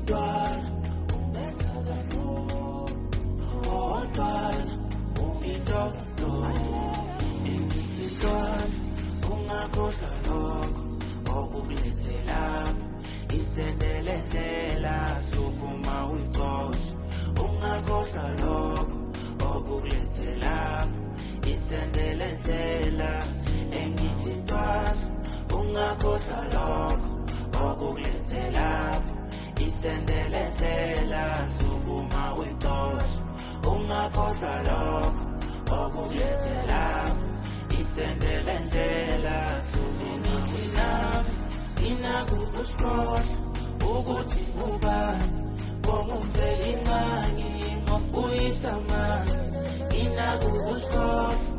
Ntwana ungenza kangcono, oh ntwana uvito kangcono. Engithi ntwana ungakhohlwa lokho okukulethe lapha, isendele ndlela sukuma uyixoshe. Ungakhohlwa lokho okukulethe lapha, isendele ndlela. Engithi ntwana ungakhohlwa lokho okukulethe lapha, isendele ndlela sukuma uyixoshe. Ungakhohlwa lokho okukulethe lapha, isendele ndlela. Engithi nami nginakukusikhohlwa ukuthi ngubani, ngomveli incane ngokuyisa amandla. Nginakukusikhohlwa